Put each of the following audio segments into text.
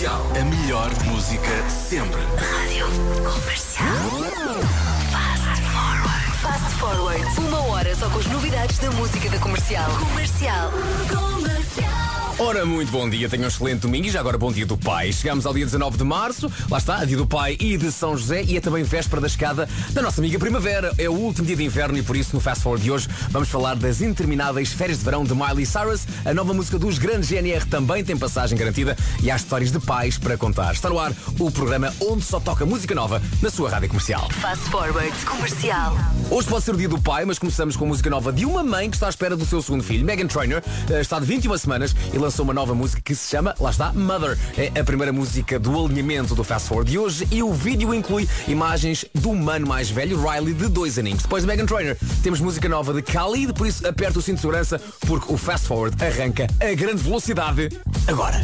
Comercial. A melhor música sempre. Rádio Comercial. Fast Forward. 1 hora só com as novidades da música da Comercial. Comercial. Ora, muito bom dia, tenham um excelente domingo e já agora bom dia do Pai. Chegamos ao dia 19 de março, lá está, dia do Pai e de São José, e é também véspera da chegada da nossa amiga Primavera. É o último dia de inverno e por isso no Fast Forward de hoje vamos falar das intermináveis férias de verão de Miley Cyrus. A nova música dos grandes GNR também tem passagem garantida e há histórias de pais para contar. Está no ar o programa onde só toca música nova na sua rádio comercial. Fast Forward Comercial. Hoje pode ser o dia do pai, mas começamos com música nova de uma mãe que está à espera do seu segundo filho. Meghan Trainor está de 21 semanas e lançou uma nova música que se chama, lá está, Mother. É a primeira música do alinhamento do Fast Forward de hoje e o vídeo inclui imagens do mano mais velho, Riley, de 2 aninhos. Depois de Meghan Trainor, temos música nova de Khalid, por isso aperta o cinto de segurança porque o Fast Forward arranca a grande velocidade agora.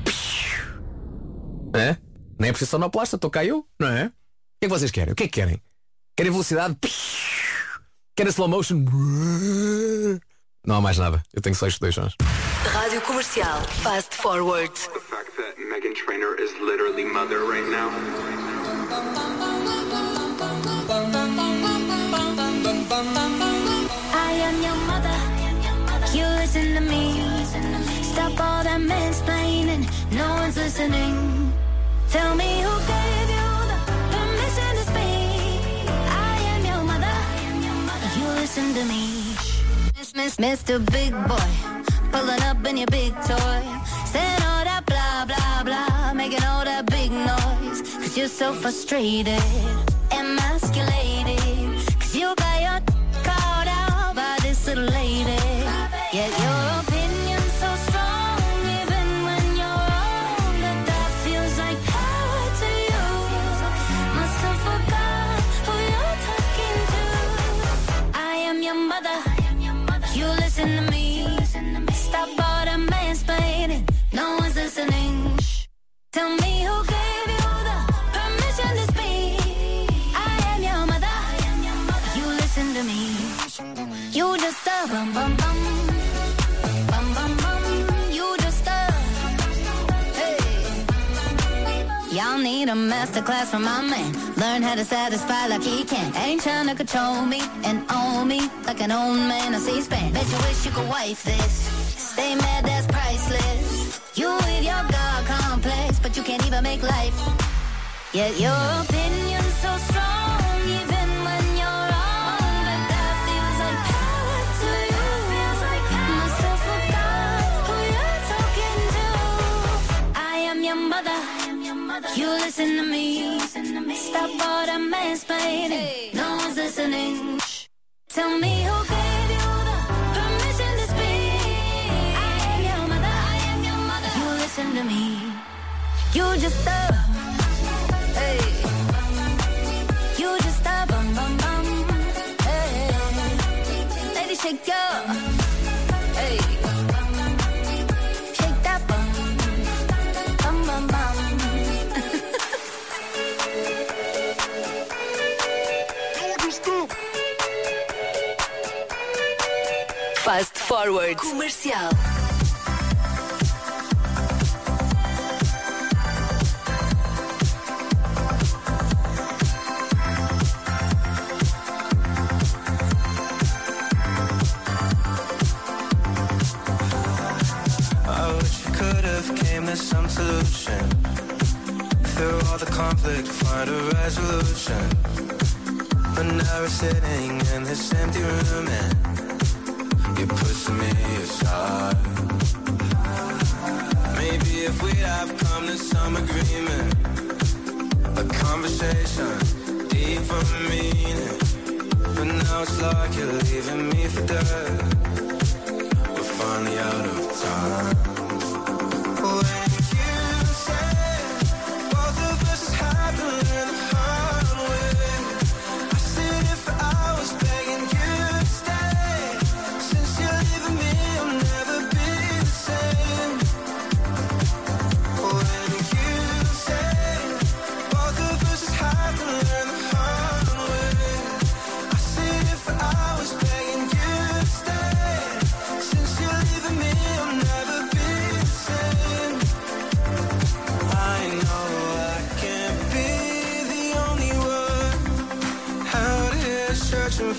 Hã? Nem é preciso sonoplasta, estou cá eu, não é? O que é que vocês querem? O que é que querem? Querem velocidade? Querem slow motion? Não há mais nada, eu tenho só estes 2 sons. Rádio Comercial. Fast Forward. The fact that Meghan Trainor is literally mother right now. I am your mother. You listen to me. Stop all that mansplaining. No one's listening. Tell me who gave you the permission to speak. I am your mother. You listen to me. Mr. Big Boy, pulling up in your big toy, saying all that blah, blah, blah, making all that big noise, cause you're so frustrated, emasculated, cause you got your called out by this little lady, yet your opinion's so strong, even when you're wrong, that feels like power to you, must have forgot who you're talking to. I am your mother. You listen to me. Stop all the mansplaining. No one's listening. Shh. Tell me who gave you the permission to speak. I am your mother. You listen to me. You just a bum bum bum. Bum bum bum. You just a hey. Y'all need a masterclass from my man. Learn how to satisfy like he can. Ain't trying to control me and own me like an old man on C-SPAN. Bet you wish you could wife this. Stay mad, that's priceless. You with your God complex, but you can't even make life. Yet your opinion's so strong, even when you're wrong. But that feels like power to you. Must have forgot who you're talking to. I am your mother. You listen to me. Stop all the mansplaining. No one's listening. Shh. Tell me who gave you the permission to speak. I am your mother. I am your mother. You listen to me. You just hey. You just bum bum bum. Hey. Lady, shake your hey. Shake that bum bum bum bum. Fast Forward Comercial. I wish we could have came to some solution. Through all the conflict, find a resolution. But now we're sitting in this empty room and you're pushing me aside. Maybe if we'd have come to some agreement, a conversation deep for meaning. But now it's like you're leaving me for dead. We're finally out of time. When you said both of us is happening the hard way, I sit here for hours begging you to stay. Since you're leaving me, I'll never be the same. When you said both of us is happening the hard way, I sit here for hours begging you to stay. Since you're leaving me, I'll never be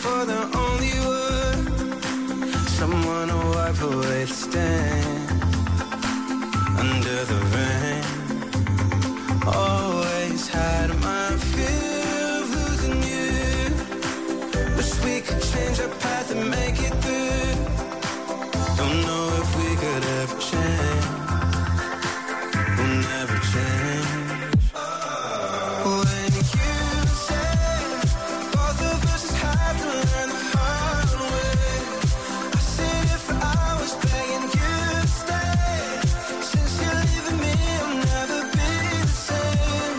for the only one, someone to wipe away the stain under the rain. Always had my fear of losing you. Wish we could change our path and make it through. Don't know if we could ever change. We'll never change. When you say both of us just have to learn the hard way, I sit here for hours begging you to stay. Since you're leaving me, I'll never be the same.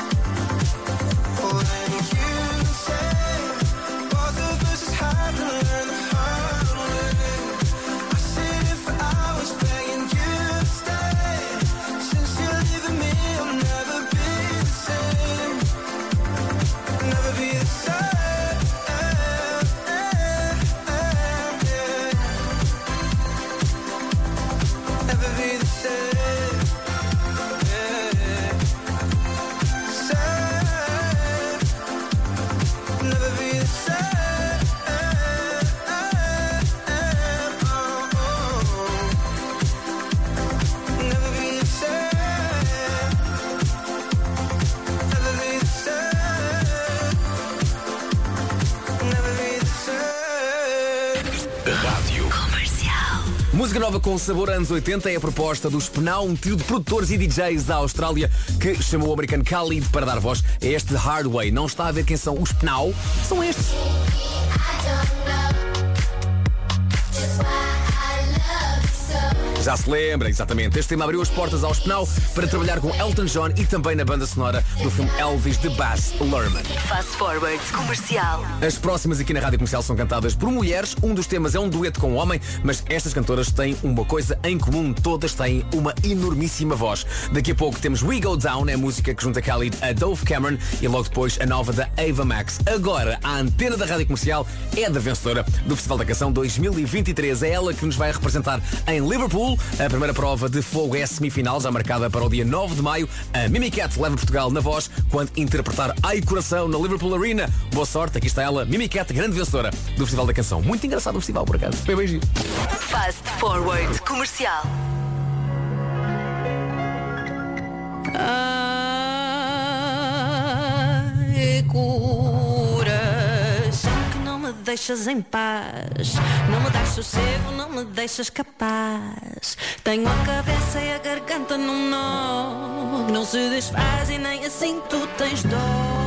When you say both of us just have to learn the hard way, I sit here for hours begging you to stay. Since you're leaving me, I'll never be the same. Never be the same. Never be the same. Same. Never be the same. Never be the same. Never be the same. Never be the same. Rádio. Música nova com sabor anos 80 é a proposta do Spinal, um trio de produtores e DJs da Austrália que chamou o americano Khalid para dar voz a este Hard Way. Não está a ver quem são os Spinal? São estes. Já se lembra, exatamente. Este tema abriu as portas ao Spinal para trabalhar com Elton John e também na banda sonora do filme Elvis de Baz Luhrmann. Fast Forward Comercial. As próximas aqui na Rádio Comercial são cantadas por mulheres. Um dos temas é um dueto com um homem, mas estas cantoras têm uma coisa em comum. Todas têm uma enormíssima voz. Daqui a pouco temos We Go Down, é a música que junta Khalid a Dove Cameron, e logo depois a nova da Ava Max. Agora, a antena da Rádio Comercial é da vencedora do Festival da Canção 2023. É ela que nos vai representar em Liverpool. A primeira prova de fogo é a semifinal, já marcada para o dia 9 de maio. A Mimi Cat leva Portugal na voz quando interpretar Ai Coração na Liverpool Arena. Boa sorte, aqui está ela, Mimi Cat, grande vencedora do Festival da Canção. Muito engraçado o festival, por acaso. Foi bem giro. Fast Forward Comercial. Ai, coração que não me deixas em paz, não me dás sossego, não me deixas capaz. Tenho a cabeça e a garganta num nó que não se desfaz e nem assim tu tens dó.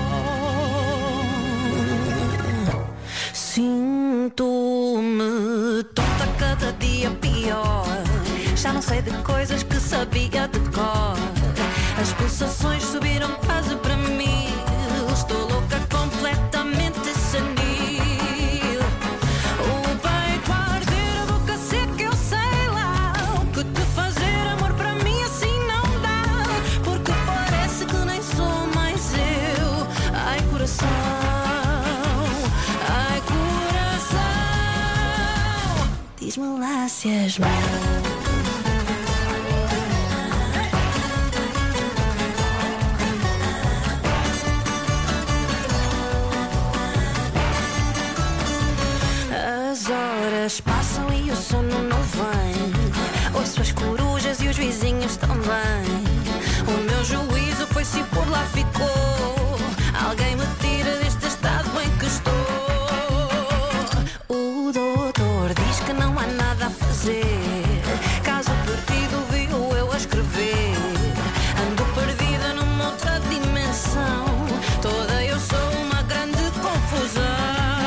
Sinto-me tonta cada dia pior, já não sei de coisas que sabia de cor. As pulsações subiram quase para mim, estou louca, completamente senil. O peito a arder, a boca seca, eu sei lá o que te fazer, amor, para mim assim não dá, porque parece que nem sou mais eu. Ai, coração, ai, coração, diz-me lá se és meu. As horas passam e o sono não vem. Ouço as corujas e os vizinhos também. O meu juízo foi-se por lá ficou. Alguém me tira deste estado em que estou. O doutor diz que não há nada a fazer. Caso perdido viu eu a escrever. Ando perdida numa outra dimensão. Toda eu sou uma grande confusão.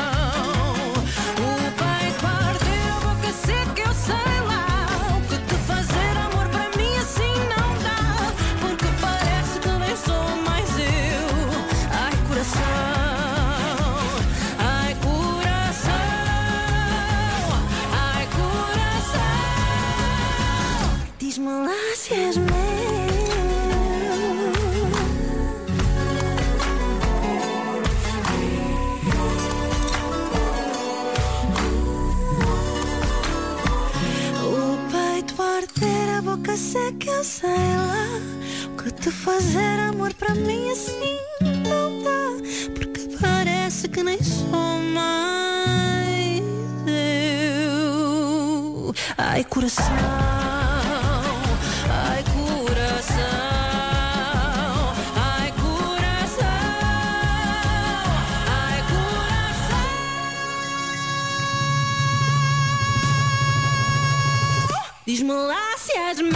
Diz-me lá se és meu. O peito a arder, a boca seca, eu sei lá o que te fazer, amor, para mim assim não dá, porque parece que nem sou mais Ai, coração. Ai, coração. Ai, coração. Ai, coração. Diz-me lá se és meu.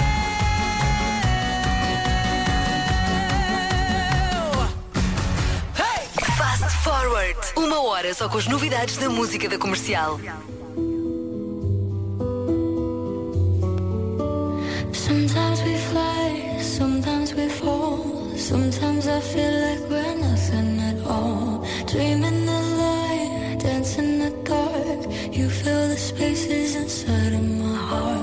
Fast Forward. 1 hora só com as novidades da música da Comercial. Sometimes we fly, sometimes we fall. Sometimes I feel like we're nothing at all. Dreaming the light, dancing the dark. You fill the spaces inside of my heart.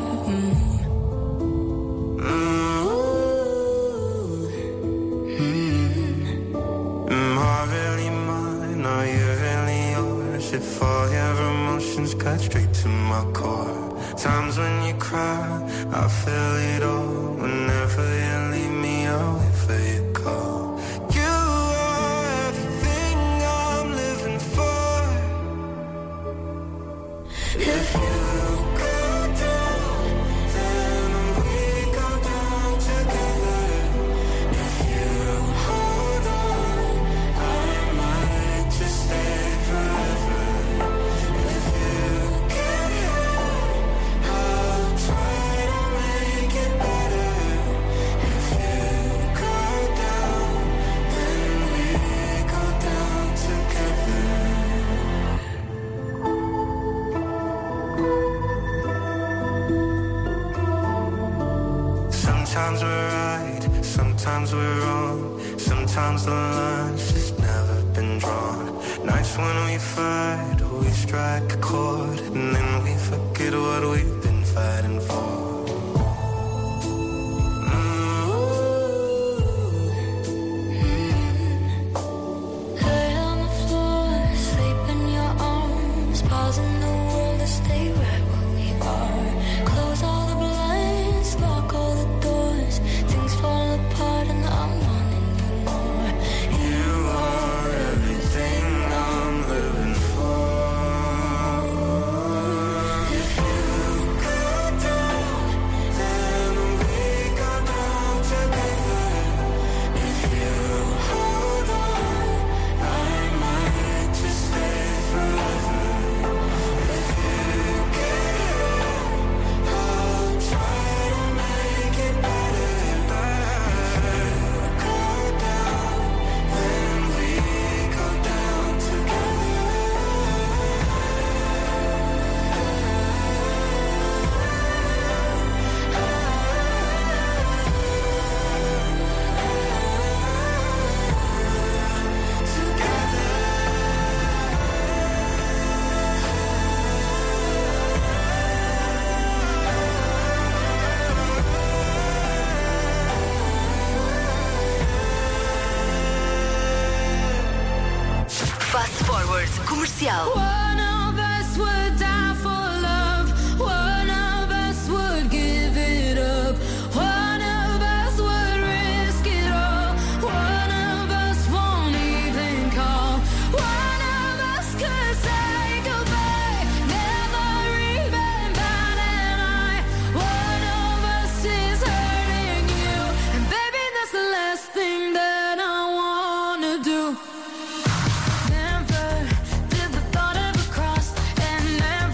Am I really mine? Are you really yours? If all your emotions cut straight to my core. Times when you cry, I feel it all. Whenever you leave me, I'll wait for your call. You are everything I'm living for. If you go down, then we go down together. If you hold on, I might just stay forever. If you get hurt, I'll try to make it better. If you go down, then we go down together. Sometimes we're right, sometimes we're wrong. Sometimes the line's just never been drawn. Nights when we fight, we strike a chord, and then we forget what we've been fighting for. Lay on the floor, sleep in your arms. Pausing the world to stay right where we are. Close all the blinds, lock all the doors. Things fall apart and I'm wanting you more. You are everything I'm living for. If you go down, then we go down together. If you hold on, I might just stay forever. If you get hurt, I'll try to make it better. If you go down, then we go down together. Fast Forward. Comercial. One of us would die for love. One of us would give it up. One of us would risk it all. One of us won't even call. One of us could say goodbye, never even bat an eye. One of us is hurting you, and baby, that's the last thing that I wanna do. Never did the thought ever cross, and never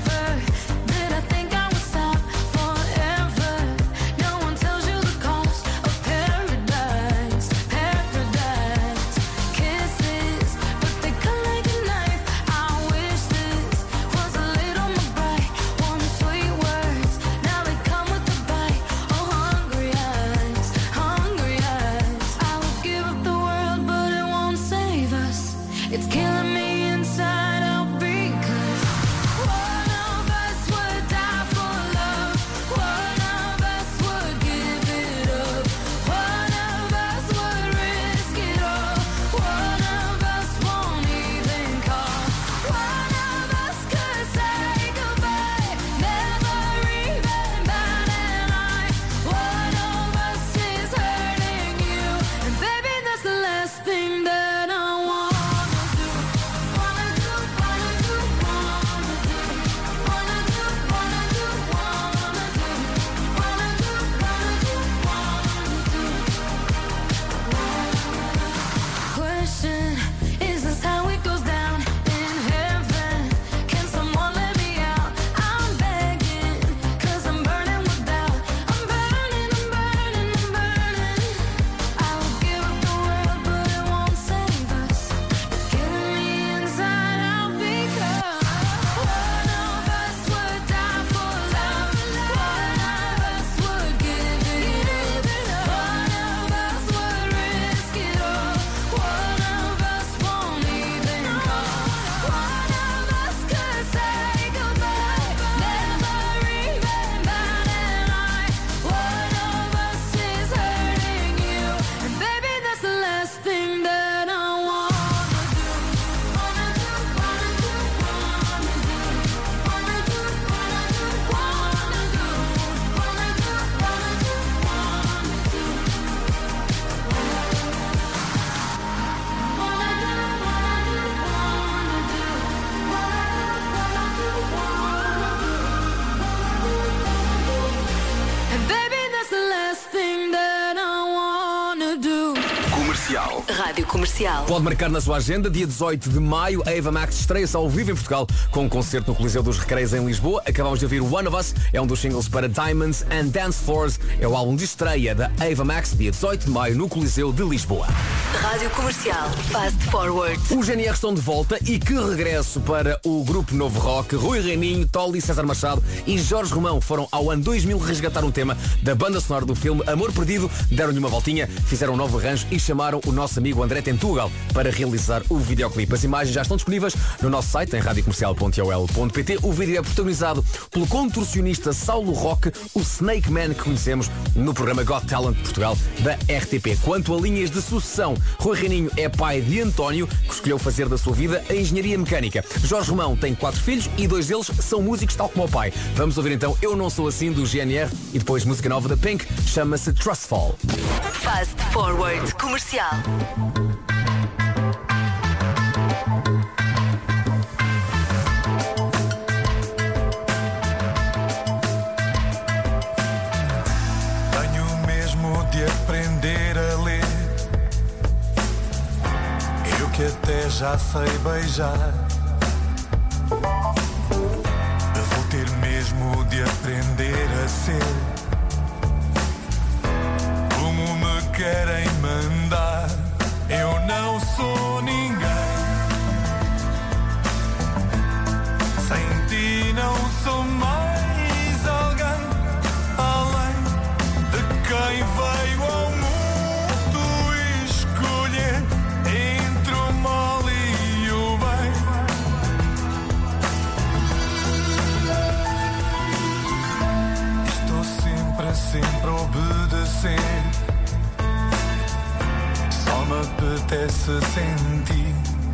Comercial. Rádio Comercial. Pode marcar na sua agenda, dia 18 de maio, a Ava Max estreia-se ao vivo em Portugal com um concerto no Coliseu dos Recreios em Lisboa. Acabamos de ouvir One of Us, é um dos singles para Diamonds and Dance Floors. É o álbum de estreia da Ava Max, dia 18 de maio, no Coliseu de Lisboa. Rádio Comercial. Fast Forward. Os GNR estão de volta e que regresso para o grupo Novo Rock. Rui Reininho, Tolly, César Machado e Jorge Romão foram ao ano 2000 resgatar um tema da banda sonora do filme Amor Perdido, deram-lhe uma voltinha, fizeram um novo arranjo e chamaram o nosso amigo André Tentugal para realizar o videoclipe. As imagens já estão disponíveis no nosso site em radiocomercial.ol.pt. O vídeo é protagonizado pelo contorcionista Saulo Roque, o Snake Man que conhecemos no programa Got Talent de Portugal da RTP. Quanto a linhas de sucessão, Rui Reininho é pai de António, que escolheu fazer da sua vida a engenharia mecânica. Jorge Romão tem 4 filhos e 2 deles são músicos tal como o pai. Vamos ouvir então Eu Não Sou Assim do GNR e depois música nova da Pink, chama-se Trustfall. Fast Forward Comercial. Tenho mesmo de aprender a ler. Eu que até já sei beijar. Vou ter mesmo de aprender a ser como me querem mandar. Eu não sou ninguém. Sem ti não sou mais alguém, além de quem veio ao mundo escolher entre o mal e o bem. Estou sempre a obedecer. Só me apetece sentir.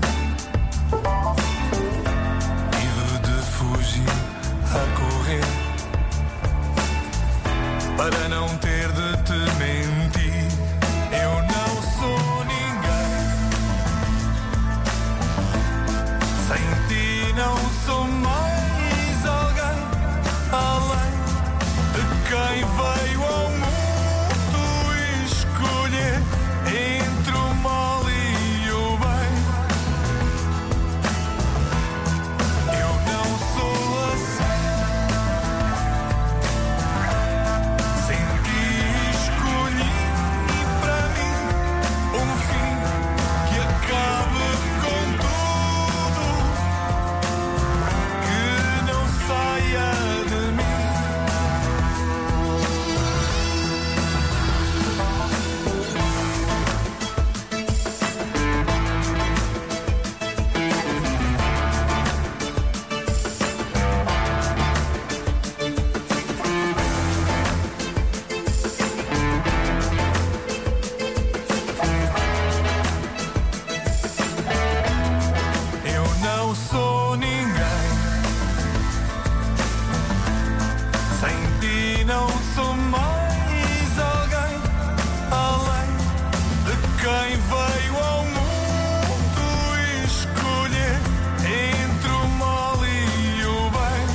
Tive de fugir a correr para não ter de te mentir. Eu não sou ninguém. Sem ti não sou mais alguém, além de quem veio ao mundo escolher entre o mal e o bem. Eu não sou assim. Sem ti escolhi para mim um fim que acabe com tudo, que não saia de mim. Eu não sou ninguém. Sem ti não sou mais alguém, além de quem veio ao mundo escolher entre o mal e o bem.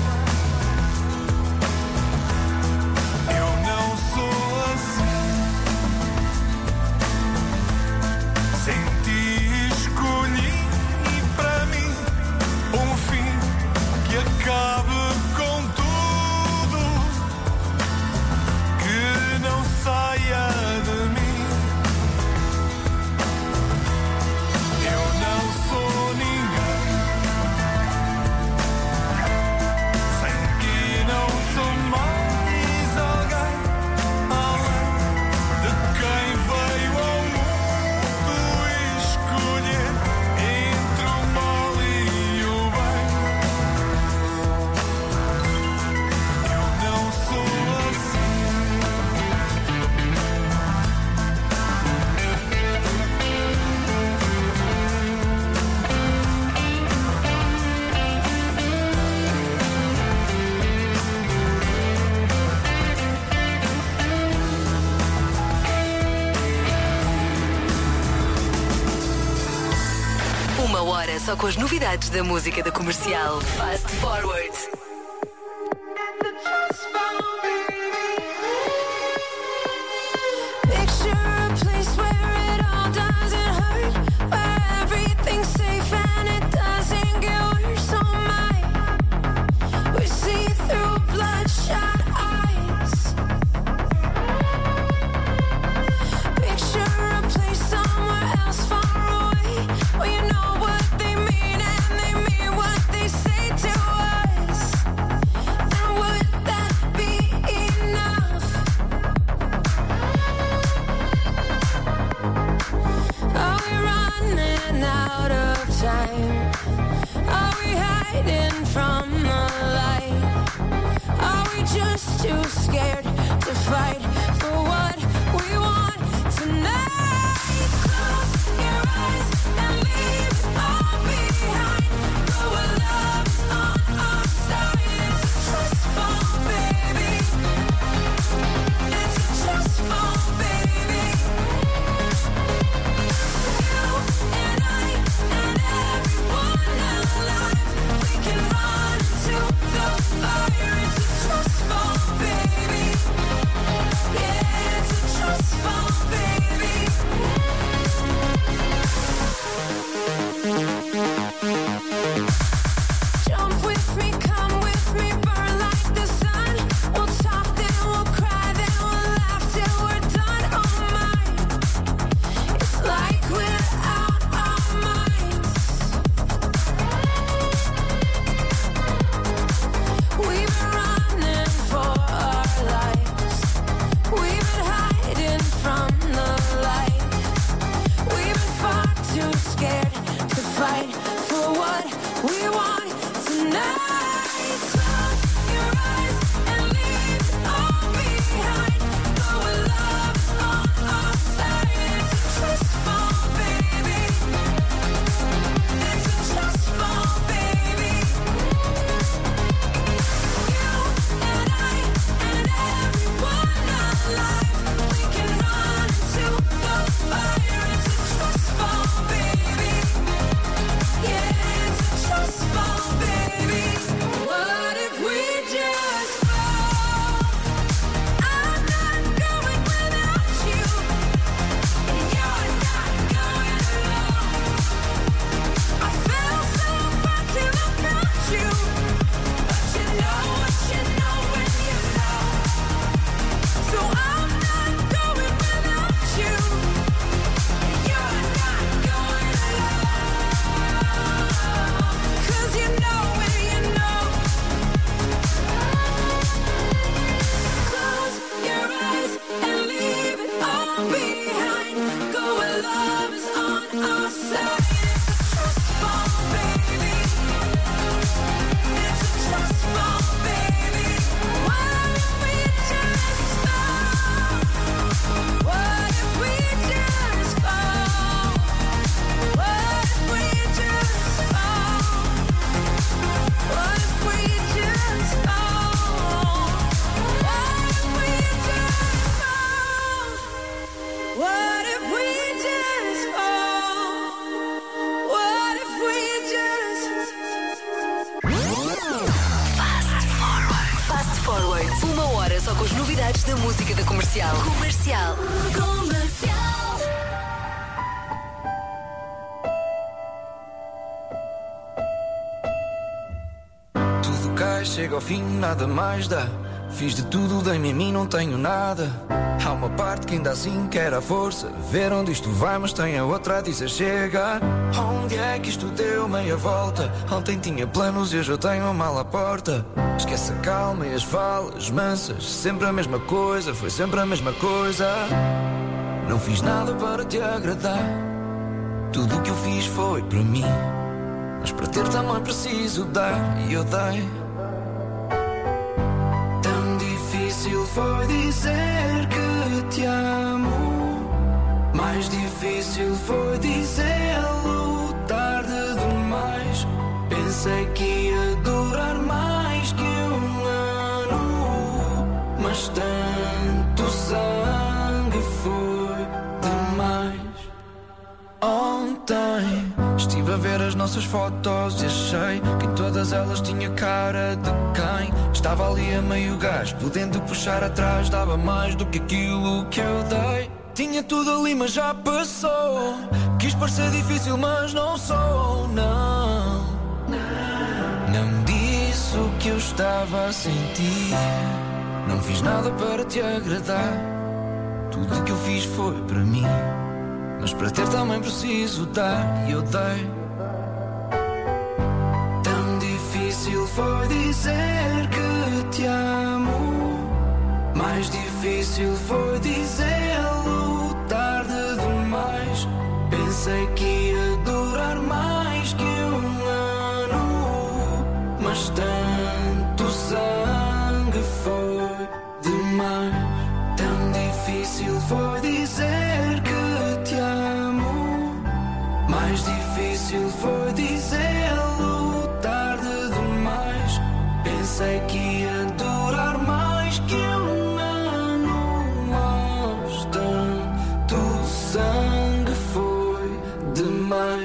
Eu não sou assim. Sem ti escolhi para mim um fim que acabe com tudo, que não saia de mim. Eu não sou ninguém. Sem ti não sou mais alguém, além de quem veio ao mundo escolher entre o mal e o bem. Eu não sou assim. Uma hora só com as novidades da música da Comercial. Fast Forward. Picture a place where it all doesn't time? Are we hiding from the light? Are we just too scared to fight for what we want tonight? Close your eyes and leave it all behind. Go where love's on our side. It's a trust fall, baby. It's a trust fall, baby. You and I and everyone alive, we can run to the fire. It's a trust fall, baby. Yeah, it's a trust fall, baby. Jump with me, come with me, burn like the sun. We'll talk, then we'll cry, then we'll laugh till we're done. Oh my, it's like we're out our minds. We've been running for our lives. We've been hiding from the light. We've been far too scared to fight for what we want tonight. Close your eyes and leave it all behind. Go where love's on our side. It's a trust fall, baby. It's a trust fall, baby. You and I and everyone alive, we can run to the fire. It's a trust fall, baby. Yeah, it's a trust fall, baby. What if we just fall? I'm not going without you, and you're not going alone. I fell so far till I found you, but you know what you know when you know. So I'm not going without you, and you're not going alone. 'Cause you know when you know. Close your eyes and leave it all behind. Go where love is on our side. It's a trust fall, baby. It's a trust fall, baby. What if we just fall? What if we just fall? What if we just fall? What if we just fall? What if we just fall? What if we just fall? What if we just Fast Forward. Uma hora só com as novidades da música da Comercial. Comercial. Tudo cai, chega ao fim, nada mais dá. Fiz de tudo, dei-me a mim, não tenho nada. Há uma parte que ainda assim quer a força de ver onde isto vai, mas tem a outra a dizer chega. Onde é que isto deu meia volta? Ontem tinha planos e hoje eu tenho a mala à porta. Esquece a calma e as falas mansas. Sempre a mesma coisa, foi sempre a mesma coisa. Não fiz nada para te agradar. Tudo o que eu fiz foi para mim, mas para ter também preciso dar. E eu dei. Tão difícil foi dizer que te amo. Mais difícil foi dizê-lo tarde demais. Pensei que ia durar mais que um ano, mas tanto sangue foi demais. Ontem estive a ver as nossas fotos e achei que em todas elas tinha cara de quem estava ali a meio gás, podendo puxar atrás, dava mais do que aquilo que eu dei. Tinha tudo ali mas já passou. Quis parecer difícil mas não sou, não. Não disse o que eu estava a sentir. Não fiz nada para te agradar. Tudo o que eu fiz foi para mim, mas para ter também preciso dar. E eu dei. Tão difícil foi dizer que te amo. Mais difícil foi dizê-lo tarde demais. Pensei que ia durar mais que difícil foi dizer que te amo. Mais difícil foi dizê-lo tarde demais. Pensei que ia durar mais que um ano, mas tanto sangue foi demais.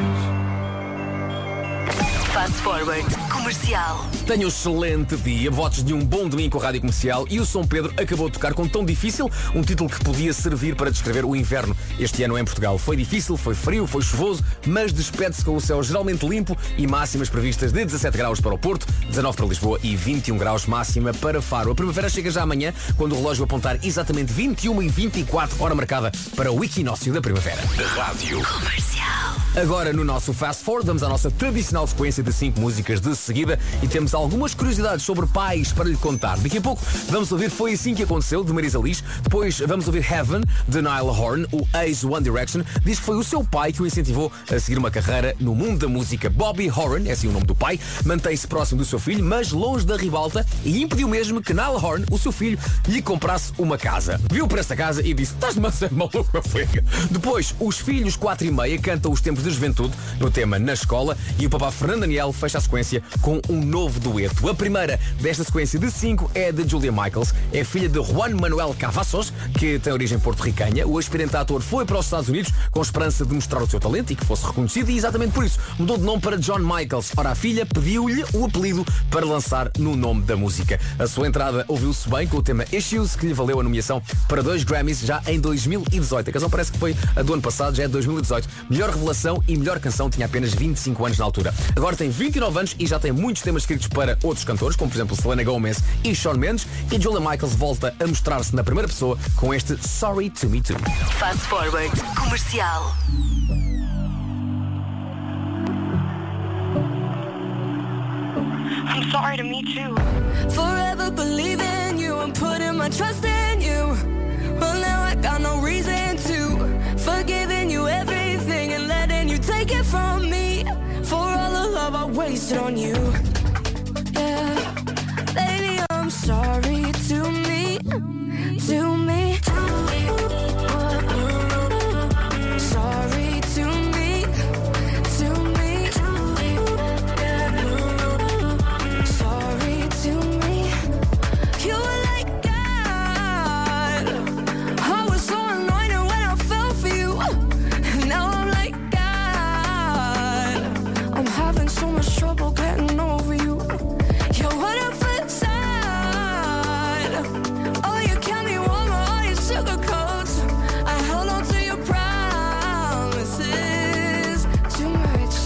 Fast Forward Comercial. Tenha um excelente dia, votos de um bom domingo com a Rádio Comercial. E o São Pedro acabou de tocar com Tão Difícil, um título que podia servir para descrever o inverno este ano em Portugal. Foi difícil, foi frio, foi chuvoso, mas despede-se com o céu geralmente limpo e máximas previstas de 17 graus para o Porto, 19 para Lisboa e 21 graus máxima para Faro. A primavera chega já amanhã, quando o relógio apontar exatamente 21h24, hora marcada para o equinócio da primavera. Rádio Comercial. Agora no nosso Fast Forward vamos à nossa tradicional sequência de 5 músicas de seguida e temos algumas curiosidades sobre pais para lhe contar. Daqui a pouco vamos ouvir Foi Assim Que Aconteceu, de Marisa Liz. Depois vamos ouvir Heaven, de Niall Horan. O ex-One Direction diz que foi o seu pai que o incentivou a seguir uma carreira no mundo da música. Bobby Horan, é assim o nome do pai, mantém-se próximo do seu filho, mas longe da ribalta, e impediu mesmo que Niall Horan, o seu filho, lhe comprasse uma casa. Viu para esta casa e disse: estás-me a ser maluco, meu filho. Depois, os filhos 4 e meia cantam os tempos de juventude no tema Na Escola, e o papá Fernando Daniel fecha a sequência com um novo dueto. A primeira desta sequência de 5 é de Julia Michaels, é filha de Juan Manuel Cavazos, que tem origem porto-ricanha. O aspirante ator foi para os Estados Unidos com esperança de mostrar o seu talento e que fosse reconhecido, e exatamente por isso mudou de nome para John Michaels. Ora, a filha pediu-lhe o apelido para lançar no nome da música. A sua entrada ouviu-se bem com o tema Issues, que lhe valeu a nomeação para 2 Grammys já em 2018. A canção parece que foi a do ano passado, já é 2018. Melhor revelação e melhor canção, tinha apenas 25 anos na altura. Agora tem 29 anos e já tem muitos temas escritos para outros cantores, como por exemplo Selena Gomez e Shawn Mendes, e Julia Michaels volta a mostrar-se na primeira pessoa com este Sorry to Me Too. Fast Forward Comercial. I'm sorry to me too. Forever believing you and putting my trust in you. Well, now I got no reason to. Forgiving you everything and letting you take it from me. For all the love I wasted on you. Yeah, baby, I'm sorry to me. To me. Sorry to me. To me. Sorry to me. You were like God. I was so anointed when I fell for you. Now I'm like God. I'm having so much trouble getting over you. You're what I feel inside. Oh, you kept me warm, all your sugar coats. I held on to your promises too much.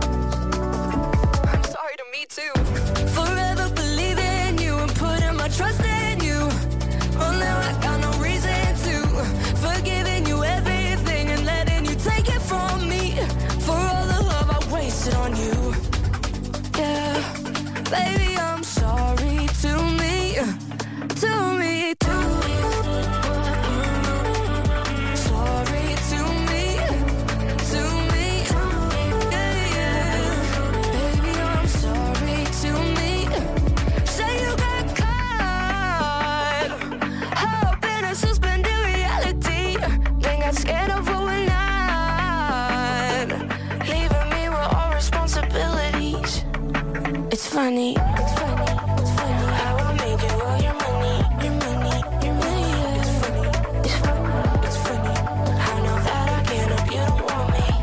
I'm sorry to me too. Forever believing you and putting my trust in you. Well, now I got no reason to. Forgiving you everything and letting you take it from me. For all the love I wasted on you. Yeah, baby, I'm sorry to me. To me, to me. Sorry to me. To me. Yeah, yeah. Baby, I'm sorry to me. Say you got caught up in a suspended reality. Then got scared of who we're not. Leaving me with all responsibilities. It's funny. It's funny. It's funny how I made you all your money. Your money. Your money. Yeah. It's funny. It's funny. It's funny how now that I get up, you don't want me.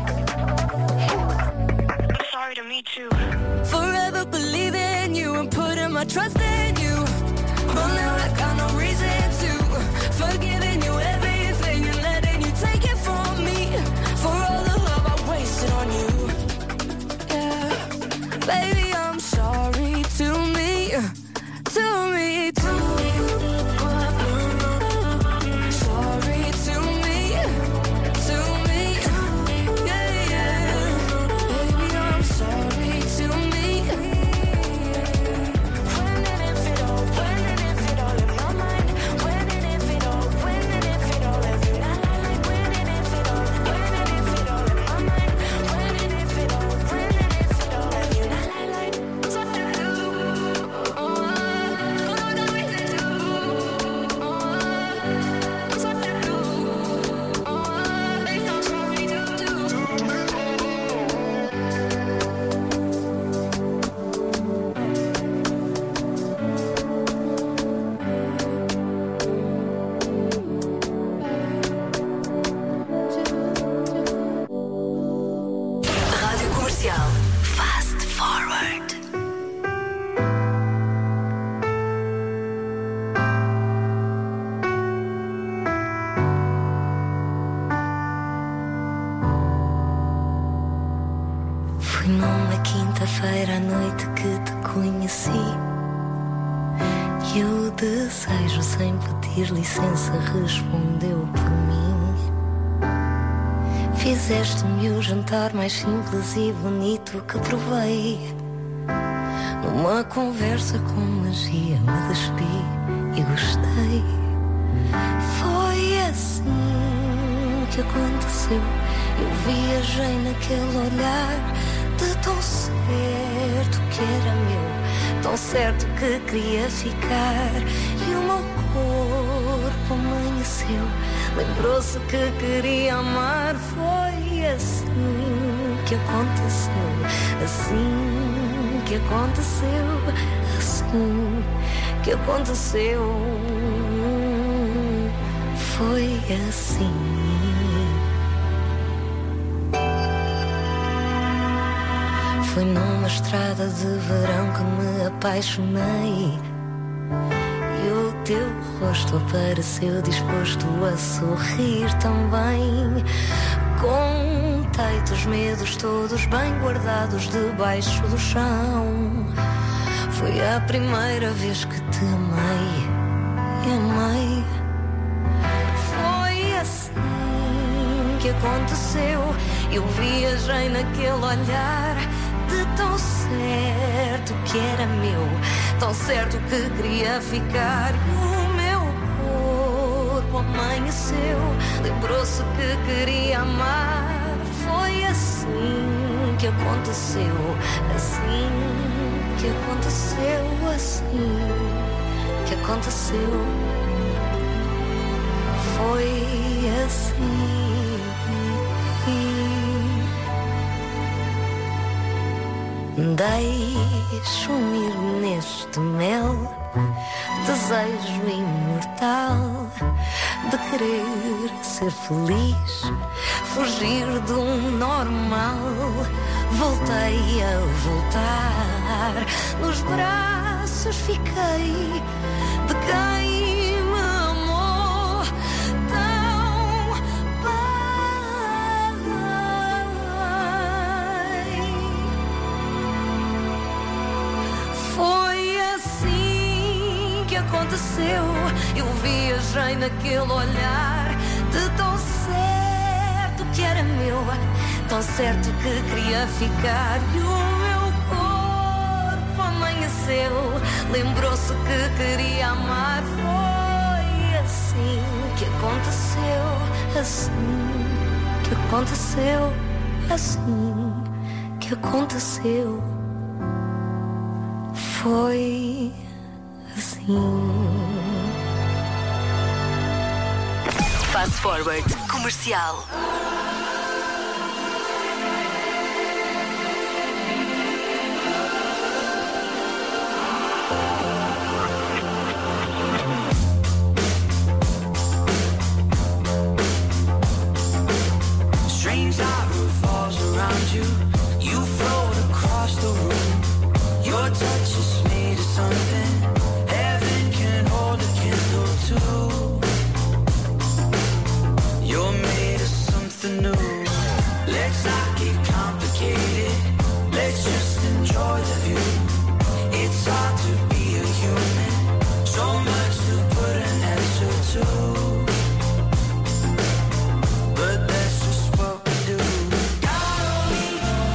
I'm sorry to me too. Forever believing you and putting my trust in you. Well, now I got no reason to. Forgiving you everything and letting you take it from me. For all the love I wasted on you. Yeah, baby, I'm sorry to Foi numa quinta-feira à noite que te conheci, e o desejo, sem pedir licença, respondeu por mim. Fizeste-me o jantar mais simples e bonito que provei. Numa conversa com magia me despi e gostei. Foi assim que aconteceu. Eu viajei naquele olhar, de tão certo que era meu, tão certo que queria ficar. E o meu corpo amanheceu, lembrou-se que queria amar. Foi assim que aconteceu, assim que aconteceu, assim que aconteceu. Foi assim. Foi numa estrada de verão que me apaixonei, e o teu rosto apareceu disposto a sorrir também. Contei-te os medos todos bem guardados debaixo do chão. Foi a primeira vez que te amei e amei. Foi assim que aconteceu. Eu viajei naquele olhar, de tão certo que era meu, tão certo que queria ficar. E o meu corpo amanheceu, lembrou-se que queria amar. Foi assim que aconteceu, assim que aconteceu, assim que aconteceu. Foi assim. Deixo-me ir neste mel, desejo imortal de querer ser feliz, fugir do normal. Voltei a voltar, nos braços fiquei de quem me amou tão bem. Foi assim que aconteceu. Eu viajei naquele olhar, de tão certo que era meu, tão certo que queria ficar. E o meu corpo amanheceu, lembrou-se que queria amar. Foi assim que aconteceu, assim que aconteceu, assim que aconteceu. Foi assim. Fast Forward Comercial. Strange hour falls around you. You float across the room. Your touch is made of something heaven can hold a candle to. You're made of something new. Let's not get complicated. Let's just enjoy the view. It's hard to be a human. So much to put an answer to. But that's just what we do. God only knows.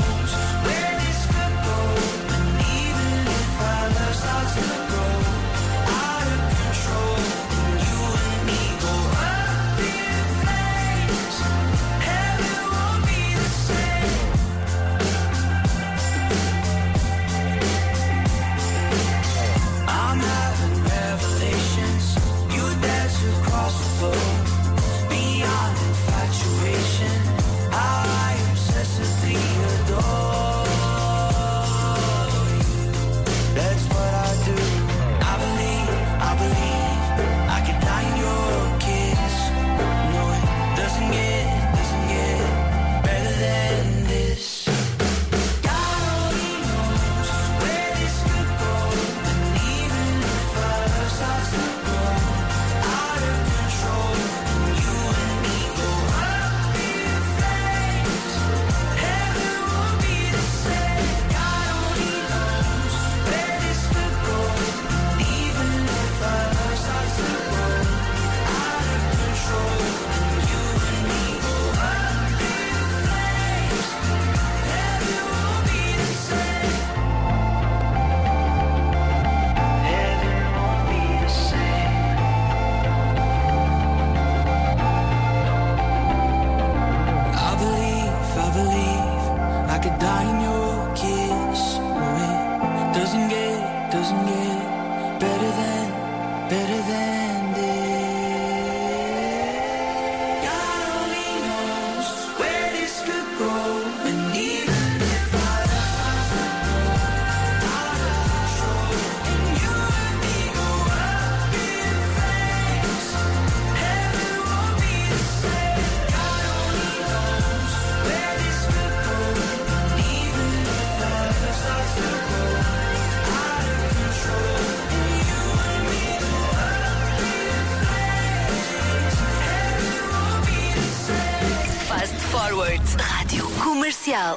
Fast Forward. Rádio Comercial.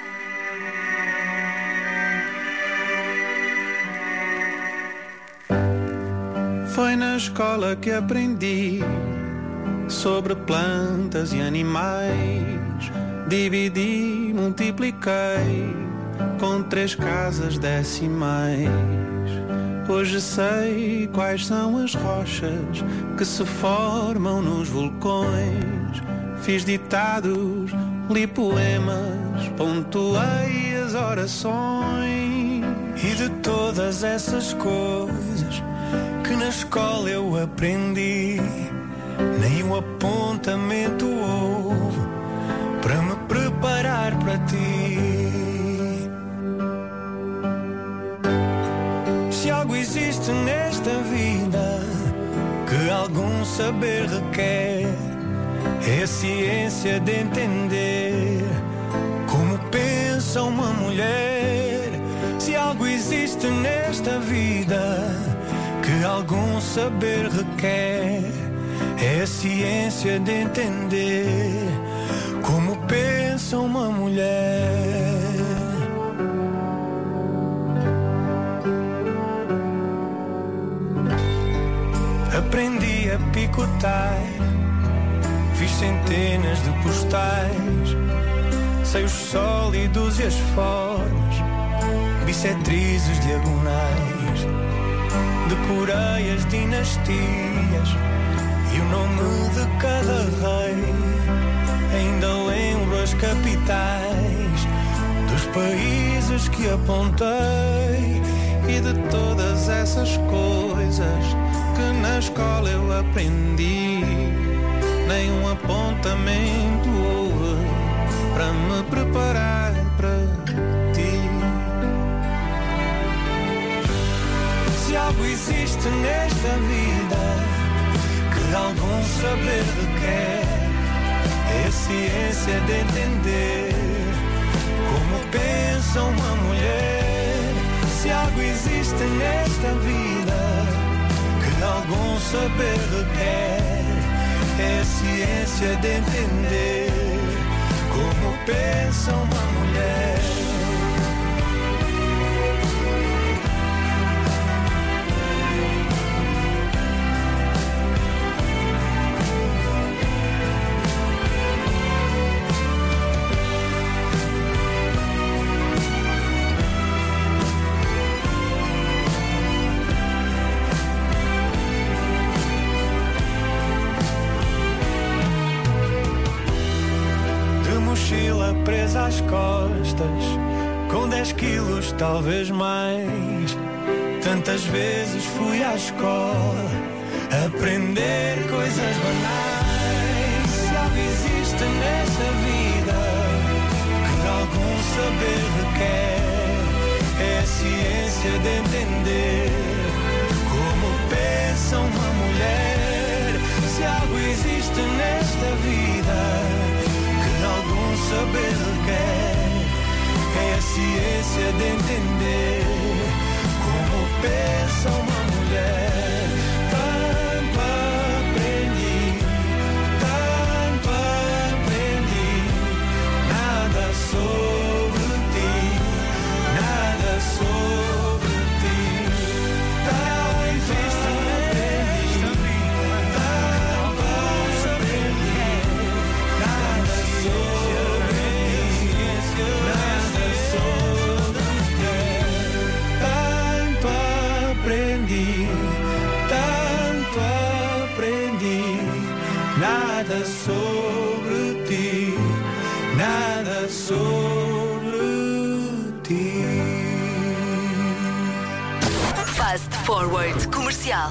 Foi na escola que aprendi sobre plantas e animais. Dividi, multipliquei com 3 casas decimais. Hoje sei quais são as rochas que se formam nos vulcões. Fiz ditados, li poemas, pontuei as orações. E de todas essas coisas que na escola eu aprendi, nem um apontamento houve para me preparar para ti. Se algo existe nesta vida que algum saber requer, é a ciência de entender como pensa uma mulher. Se algo existe nesta vida que algum saber requer, é a ciência de entender como pensa uma mulher. Aprendi a picotar, fiz centenas de postais, sei os sólidos e as formas, bissetrizes diagonais. Decorei as dinastias e o nome de cada rei. Ainda lembro as capitais dos países que apontei. E de todas essas coisas que na escola eu aprendi, nenhum apontamento houve para me preparar para ti. Se algo existe nesta vida que algum saber requer, é a ciência de entender como pensa uma mulher. Se algo existe nesta vida que algum saber requer, é a ciência de entender como pensa uma mulher. Mochila presa às costas, com 10 quilos talvez mais. Tantas vezes fui à escola aprender coisas banais. Se algo existe nesta vida que algum saber requer, é a ciência de entender como pensa uma mulher. Se algo existe nesta vida algum saber requer, é a ciência de entender como pensa uma mulher. Tanto aprendi, nada sobre ti, nada sobre ti. Tanto aprendi, tanto aprendi, nada sobre nada sobre ti, nada sobre ti. Fast Forward Comercial.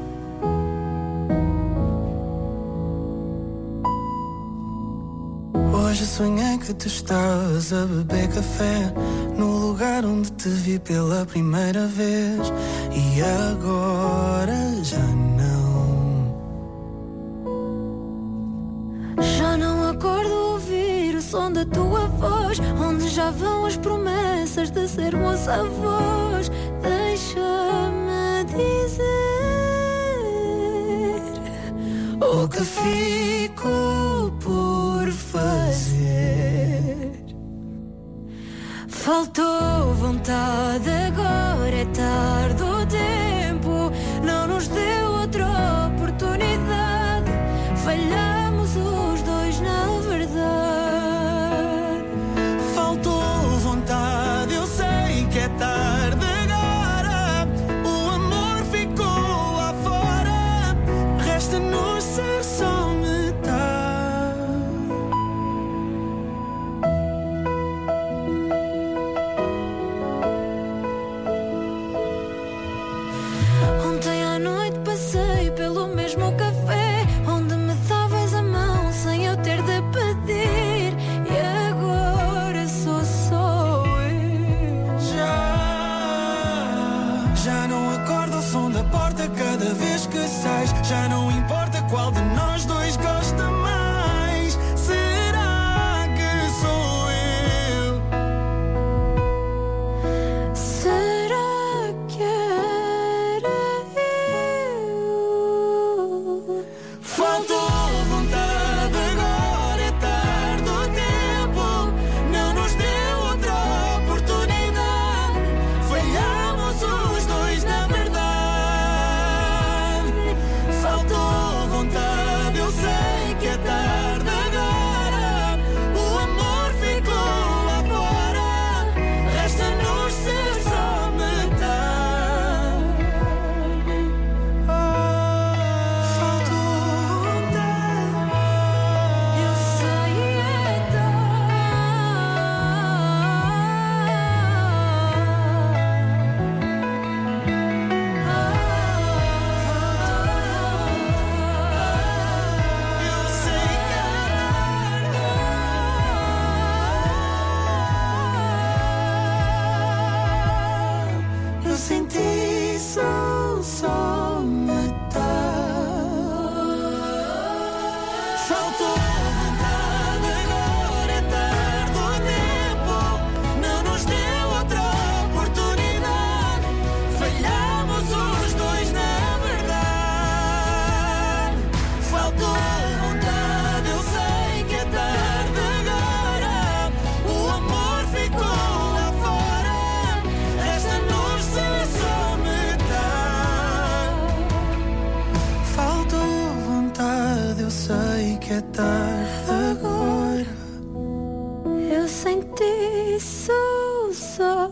Hoje sonhei que tu estavas a beber café no lugar onde te vi pela primeira vez. E agora já não. Já não acordo a ouvir o som da tua voz, onde já vão as promessas de sermos avós. Deixa-me dizer o que fico por fazer. fazer. Faltou vontade, agora é tarde. O tempo não nos deu outra oportunidade. Falhamos os dois, na verdade. Faltou vontade, eu sei que é tarde agora. O amor ficou lá fora. Resta-nos ser só metade. Ontem à noite passei pelo mesmo café onde me davas a mão sem eu ter de pedir. E agora sou só eu. Já não acordo ao som da porta cada vez que sais. Já não importa qual de nós dois gosta mais. Será que sou eu? Será que era eu? Faltou vontade, agora é tarde. O tempo não nos deu outra oportunidade. Falhamos os dois, na verdade. Faltou vontade, eu sei que é tarde agora. O amor ficou lá fora. Resta-nos ser só metade. Faltou vontade, Eu sei é eu sei que eu senti só metade. Faltou vontade, agora é tarde. O tempo não nos deu outra oportunidade. Falhamos os dois, na verdade. Faltou vontade, eu sei que é tarde agora. O amor ficou lá fora. Resta-nos ser só metade. Faltou vontade, eu sei que é tarde agora. Eu senti só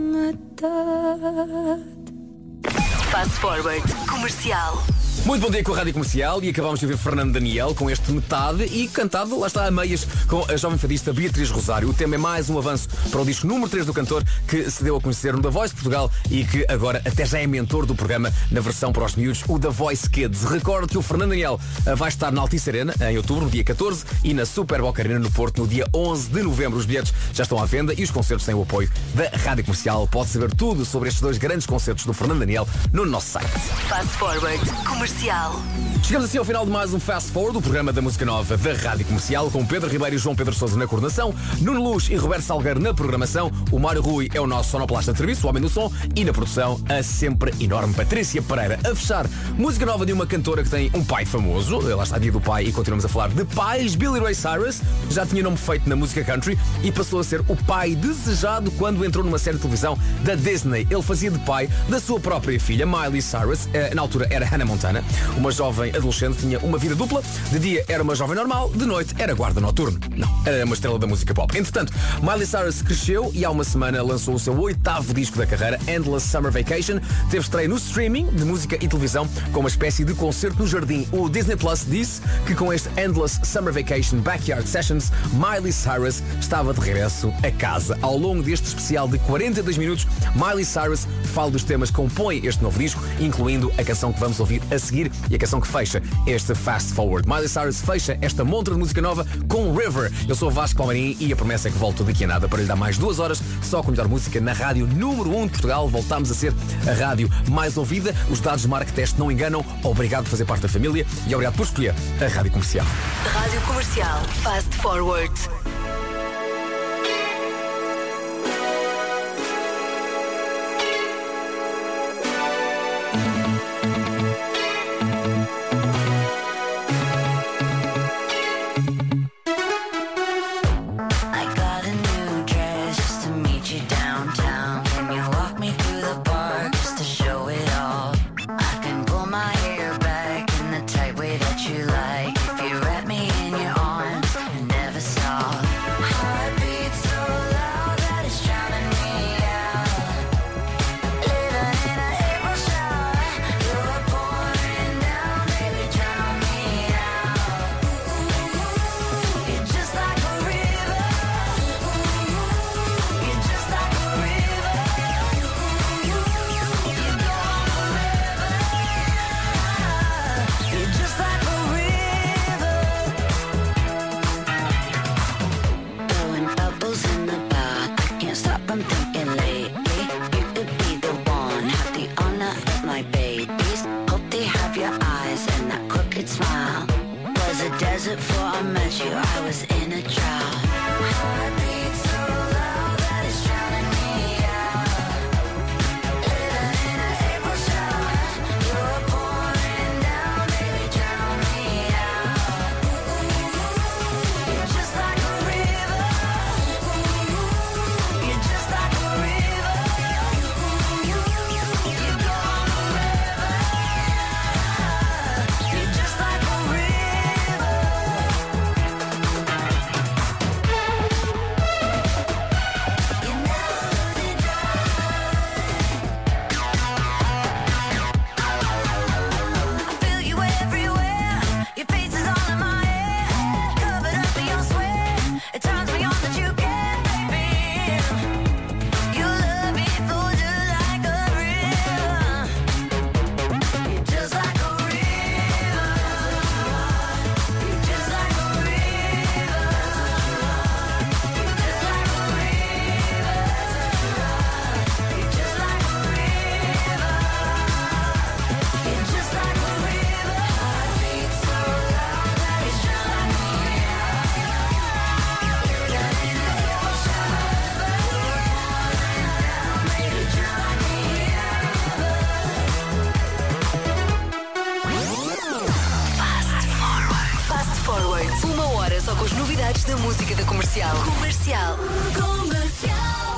metade. Fast Forward Comercial. Muito bom dia com a Rádio Comercial e acabámos de ouvir Fernando Daniel com este metade e cantado, lá está, a meias com a jovem fadista Beatriz Rosário. O tema é mais um avanço para o disco número 3 do cantor que se deu a conhecer no The Voice Portugal e que agora até já é mentor do programa na versão para os miúdos, o The Voice Kids. Recordo que o Fernando Daniel vai estar na Altice Arena em outubro, no dia 14, e na Super Boca Arena no Porto no dia 11 de novembro. Os bilhetes já estão à venda e os concertos têm o apoio da Rádio Comercial. Pode saber tudo sobre estes dois grandes concertos do Fernando Daniel no nosso site. Fast Forward Comercial. Chegamos assim ao final de mais um Fast Forward, o programa da música nova da Rádio Comercial, com Pedro Ribeiro e João Pedro Sousa na coordenação, Nuno Luz e Roberto Salgueiro na programação, o Mário Rui é o nosso sonoplasta de serviço, o homem do som, e na produção a sempre enorme Patrícia Pereira. A fechar, música nova de uma cantora que tem um pai famoso, lá está, dia do pai, e continuamos a falar de pais. Billy Ray Cyrus já tinha nome feito na música country e passou a ser o pai desejado quando entrou numa série de televisão da Disney. Ele fazia de pai da sua própria filha, Miley Cyrus, na altura era Hannah Montana, uma jovem adolescente, tinha uma vida dupla, de dia era uma jovem normal, de noite era guarda noturno. Não, era uma estrela da música pop. Entretanto, Miley Cyrus cresceu e há uma semana lançou o seu 8º disco da carreira, Endless Summer Vacation. Teve estreia no streaming de música e televisão com uma espécie de concerto no jardim. O Disney Plus disse que com este Endless Summer Vacation Backyard Sessions, Miley Cyrus estava de regresso a casa. Ao longo deste especial de 42 minutos, Miley Cyrus fala dos temas que compõem este novo disco, incluindo a canção que vamos ouvir a seguir e a canção que fecha este Fast Forward. Miley Cyrus fecha esta montra de música nova com River. Eu sou o Vasco Palmeirim e a promessa é que volto daqui a nada para lhe dar mais 2 horas só com a melhor música na rádio número 1 de Portugal. Voltamos a ser a rádio mais ouvida. Os dados de Mark Test não enganam. Obrigado por fazer parte da família e obrigado por escolher a Rádio Comercial. Rádio Comercial Fast Forward. I was in a drought. Heartbeat so loud that it's drowning me out. Living in an April shower. You're pouring down, baby, drown me out. You're just like a river. You're just like a river. You go on forever. You're just like a river. You never did I feel you everywhere. Your face is all in my head. Covered up in your sweat. It turns me on that you care, baby. Your love it flows just like a river. You're just like a river. You're just like a river. You're just like a river. You're just like a river. You're just like a river. Heartbeat so loud that it's drowning me out. Living in an April shower. Baby, drown me Fast Forward. Uma hora só com as novidades da música da Comercial. Comercial. Comercial.